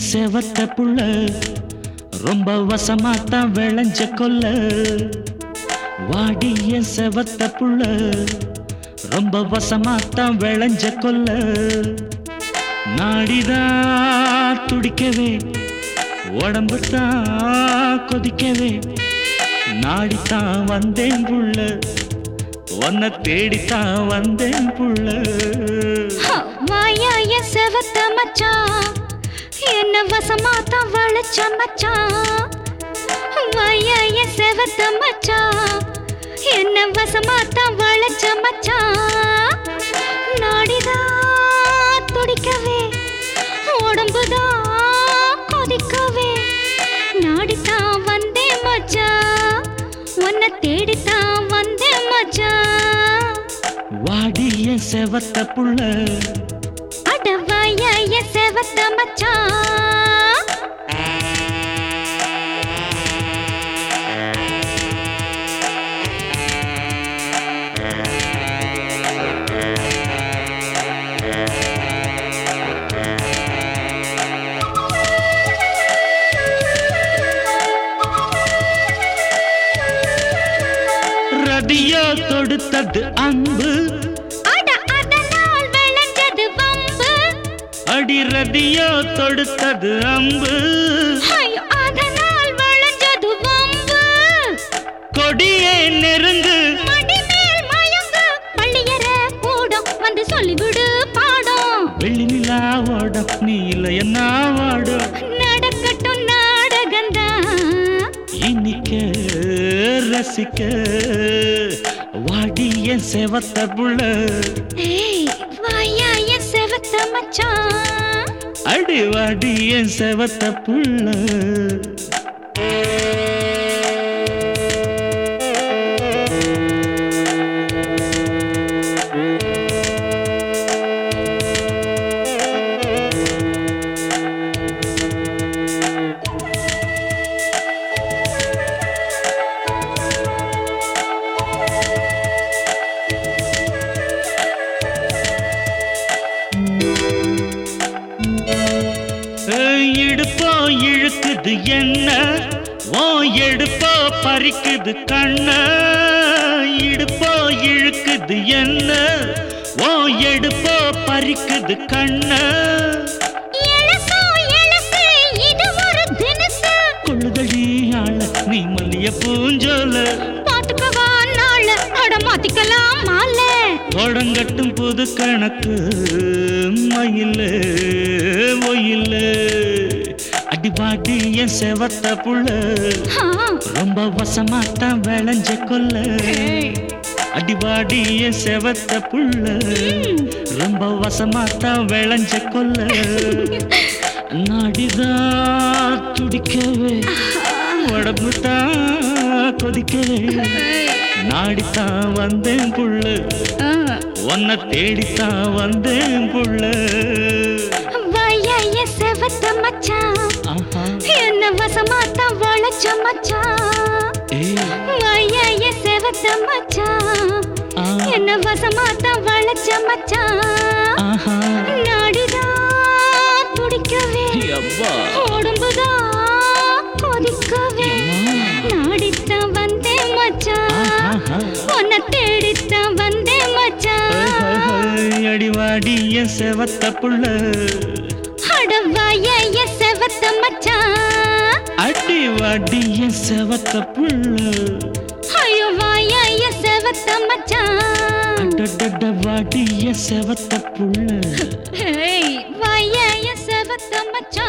செவத்த புள்ள ரொம்ப வசமாத்தான் விளைஞ்ச கொல்ல. வாடிய செவத்த புள்ள ரொம்ப வசமாத்தான் விளைஞ்ச கொல்ல. நாடிதான் துடிக்கவே உடம்புதான் கொதிக்கவே நாடித்தான் வந்தேன் புள்ள உன்னை தேடித்தான் வந்தேன் புள்ள. வாயாய செவத்த மச்சான் என்ன வசமாத்தான் வளைச்ச மச்சான். வாயாய செவத்த மச்சான் என்ன வசமாத்தான் வளைச்ச மச்சான். நாடிதான் துடிக்கவே உடம்புதான் கொதிக்கவே நாடித்தான் வந்தேன் மச்சான் உன்னை தேடித்தான் வந்தேன் மச்சான். வாடிய செவத்த புள்ள அடவாய செவத்த மச்சான். ரதியோ தொடுத்தது அம்பு அதனால் விளைஞ்சது வம்பு. அடி ரதியோ தொடுத்தது அம்பு அதனால் விளைஞ்சது வம்பு. கொடியே நெருங்கு மடிமேல் மயங்கு பள்ளியற கூடம் வந்து சொல்லிவிடு பாடம். வெள்ளி நிலா ஓடம் நீ இல்லை என்ன வாடும். நடக்கட்டும் நாடகந்தான் இனிக்க ரசிக்க வாடிய செவத்த புள்ள. வாயாய செவத்த மச்சான். அடி வாடிய செவத்த புள்ள. இடுப்போ இழுக்குது என்ன ஓ எடுப்போ பறிக்குது கண்ண. இடுப்போ இழுக்குது என்ன ஓ எடுப்போ பறிக்குது கண்ண. கொள்ளுதழி ஆள நீ மல்லிய பூஞ்சோல பாத்துக்கவா நாள அடமாத்திக்கலாம் மால. தொடங்கட்டும் புது கணக்கு மயில ஒயில. அடிபாடி என் செவத்த புள்ள ரொம்ப வசமாத்தான் விளைஞ்ச கொல்ல. அடிபாடி என் செவத்த புள்ள ரொம்ப வசமாத்தான் விளைஞ்ச கொல்ல. நாடிதான் துடிக்கவே உடம்புதான் கொதிக்கவே நாடித்தான் வந்தேன் புள்ள உன்னை தேடித்தான் வந்தேன் புள்ள. வாயாய செவத்த மச்சான் என்ன வசமாத்தான் வளைச்ச மச்சான். வாயாய செவத்த மச்சான் என்ன வசமாத்தான் வளைச்ச மச்சான். நாடிதான் துடிக்கவே உடம்புதான் கொதிக்கவே நாடித்தான் வந்தேன் மச்சான் உன்னை தேடித்தான் வந்தேன் மச்சான். அடிவாடிய செவத்த புள்ள அடவாய செவத்த மச்சான். அடிவாடிய செவத்த புள்ள ஐயோ வாயாய செவத்த மச்சான். வாடிய செவத்த புள்ள வாயாய செவத்த மச்சான்.